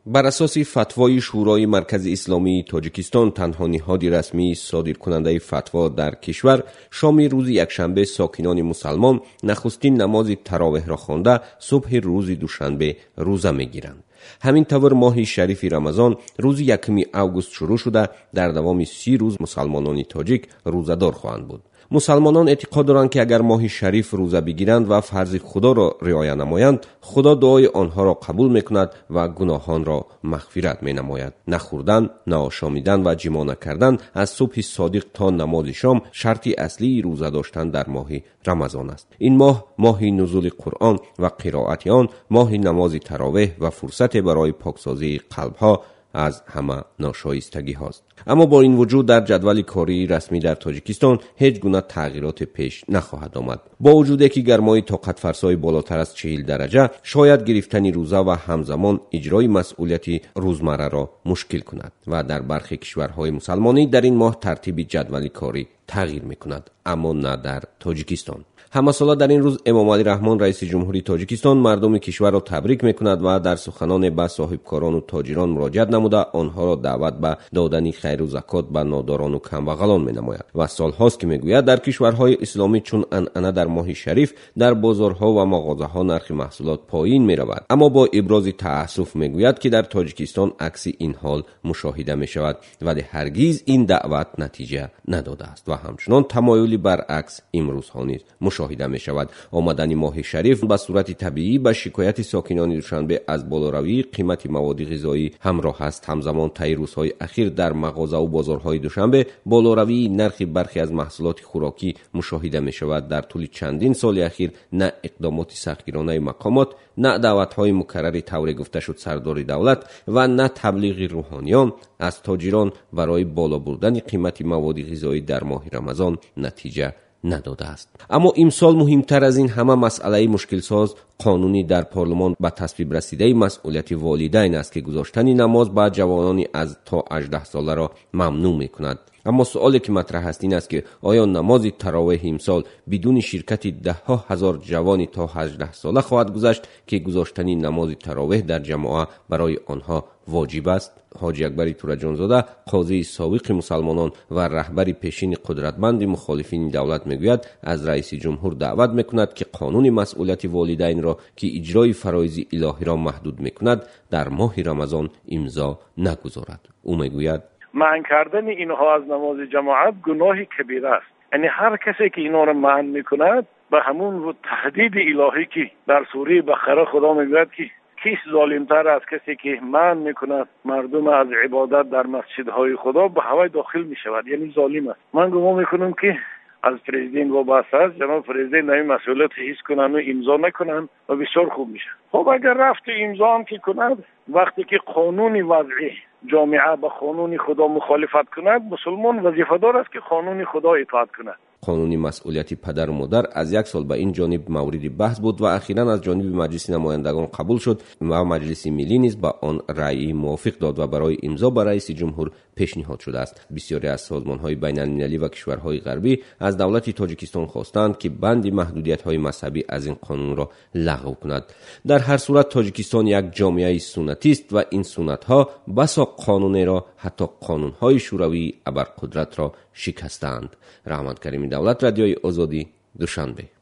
بر اساس فتوای شورای مرکز اسلامی تاجیکستان، تنها نهاد رسمی صادرکننده فتوا در کشور، شام روز یکشنبه ساکنان مسلمان نخستین نماز تراویح را خوانده صبح روز دوشنبه روزه میگیرند. همین طور ماه شریف رمضان روز 1 اوگوست شروع شده در دوام 30 روز مسلمانان تاجیک روزه‌دار خواهند بود. مسلمانان اعتقاد دارند که اگر ماه شریف روزه بگیرند و فرض خدا را رعایت نمایند، خدا دعای آنها را قبول میکند و گناهان را مغفرت مینماید. نخوردن، نآشامیدن و جما نکردن از صبح صادق تا نماز شام شرط اصلی روزه داشتن در ماه رمضان است. این ماه نزول قرآن و قرائت آن، ماه نماز تراویح و فرصت برای پاکسازی قلب‌ها از همه ناشایستگی هاست. اما با این وجود در جدول کاری رسمی در تاجیکستان هیچ گونه تغییرات پیش نخواهد آمد. با وجودی که گرمای طاقت فرسای بالاتر از 40 درجه شاید گرفتن روزه و همزمان اجرای مسئولیت روزمره را مشکل کند و در برخی کشورهای مسلمانی در این ماه ترتیب جدول کاری تغییر میکند، اما نه در تاجیکستان. همساله در این روز امام علی رحمان رئیس جمهوری تاجیکستان مردم کشور را تبریک میکند و در سخنان به صاحبکاران و تاجران مراجعت نموده آنها را دعوت به دادن خیر و زکات به ناداران و کمبغلان مینماید و سالهاست که میگوید در کشورهای اسلامی چون عنعنه در ماه شریف در بازارها و مغازه‌ها نرخ محصولات پایین میرود، اما با ابراز تأسف میگوید که در تاجیکستان عکس این حال مشاهده میشود ولی هرگز این دعوت نتیجه نداده است و همچنان تمایلی برعکس امروزها نیز مشاهده می شود. آمدن ماه شریف به صورت طبیعی به شکایت ساکنان دوشنبه از بالاروی قیمت مواد غذایی همراه است. همزمان طی روزهای اخیر در مغازه و بازارهای دوشنبه بالاروی نرخ برخی از محصولات خوراکی مشاهده می شود. در طول چندین سال اخیر نه اقدامات سختگیرانه مقامات، نه دعوت‌های مکرر طور گفته شد سردار دولت و نه تبلیغ روحانیان از تاجران برای بالا بردن قیمت مواد غذایی در ماه رمضان نتیجه نداده است. اما امسال مهمتر از این همه مسئله مشکل ساز قانونی در پارلمان به تصویب رسیده مسئولیت والدین است که گذاشتن نماز به جوانانی از تا 18 ساله را ممنوع می‌کند. اما سوالی که مطرح است این است که آیا نماز تراویح امسال بدون شرکت ده‌ها هزار جوان تا 18 ساله خواهد گذشت که گذاشتن نماز تراویح در جماعت برای آنها واجب است؟ حاجی اکبر تورجانزاده قاضی سابق مسلمانان و رهبر پیشین قدرتمند مخالفین دولت میگوید از رئیس جمهور دعوت میکند که قانون مسئولیت والدین را که اجرای فرایض الهی را محدود میکند در ماه رمضان امضا نگذارد. او میگوید منع کردن اینها از نماز جماعت گناه کبیره است. یعنی هر کسی که اینا را منع میکند به همون تهدید الهی که در سوره بقره خدا میگوید که کیست ظالمتر از کسی که منع میکند مردم از عبادت در مسجدهای خدا به هوای داخل میشود، یعنی ظالم است. من گمان میکنم که از پرزیدنت وابسته است جناب پرزیدنت این مسئولیت حس کنن و امضا نکنن و بسیار خوب میشه. خب اگر رفت امضا هم که کند، وقتی که قانون وضعی جامعه با قانون خدا مخالفت کند، مسلمان وظیفه دار است که قانون خدا اطاعت کند. قانون مسئولیت پدر و مادر از 1 سال به این جانب مورد بحث بود و اخیراً از جانب مجلس نمایندگان قبول شد و مجلس ملی نیز با آن رأی موافق داد و برای امضا به رئیس جمهور پیشنهاد شده است. بسیاری از سازمان‌های بین‌المللی و کشورهای غربی از دولت تاجیکستان خواستند که بند محدودیت‌های مذهبی از این قانون را لغو کند. در هر صورت تاجیکستان یک جامعه سنتی است و این سنت‌ها بسا قانونی را، حتی قانون‌های شوروی ابرقدرت را شکستند. رحمت کریمی دولت، رادیوی آزادی، دوشنبه.